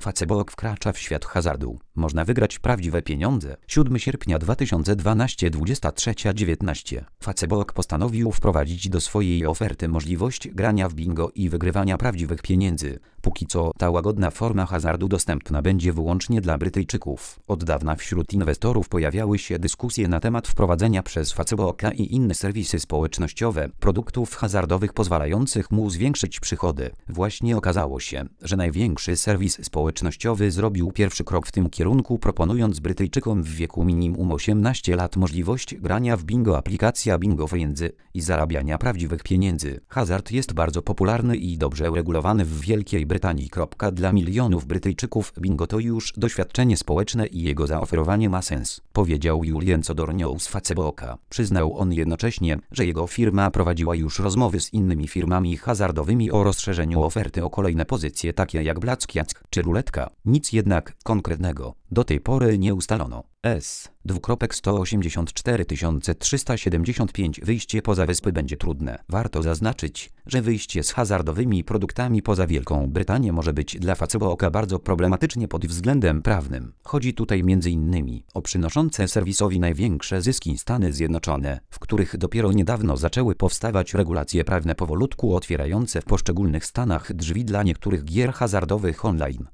Facebook wkracza w świat hazardu. Można wygrać prawdziwe pieniądze. 7 sierpnia 2012 23:19. Facebook postanowił wprowadzić do swojej oferty możliwość grania w bingo i wygrywania prawdziwych pieniędzy. Póki co ta łagodna forma hazardu dostępna będzie wyłącznie dla Brytyjczyków. Od dawna wśród inwestorów pojawiały się dyskusje na temat wprowadzenia przez Facebooka i inne serwisy społecznościowe produktów hazardowych pozwalających mu zwiększyć przychody. Właśnie okazało się, że największy serwis społecznościowy zrobił pierwszy krok w tym kierunku, proponując Brytyjczykom w wieku minimum 18 lat możliwość grania w bingo. Aplikacja Bingo Friends i zarabiania prawdziwych pieniędzy. Hazard jest bardzo popularny i dobrze uregulowany w Wielkiej Brytanii. Dla milionów Brytyjczyków bingo to już doświadczenie społeczne i jego zaoferowanie ma sens, powiedział Julian Codorniou z Facebooka. Przyznał on jednocześnie, że jego firma prowadziła już rozmowy z innymi firmami hazardowymi o rozszerzeniu oferty o kolejne pozycje takie jak Blackjack czy ruletka. Nic jednak konkretnego do tej pory nie ustalono. S:184 375 Wyjście poza wyspy będzie trudne. Warto zaznaczyć, że wyjście z hazardowymi produktami poza Wielką Brytanię może być dla Facebooka bardzo problematycznie pod względem prawnym. Chodzi tutaj m.in. o przynoszące serwisowi największe zyski Stany Zjednoczone, w których dopiero niedawno zaczęły powstawać regulacje prawne powolutku otwierające w poszczególnych stanach drzwi dla niektórych gier hazardowych online.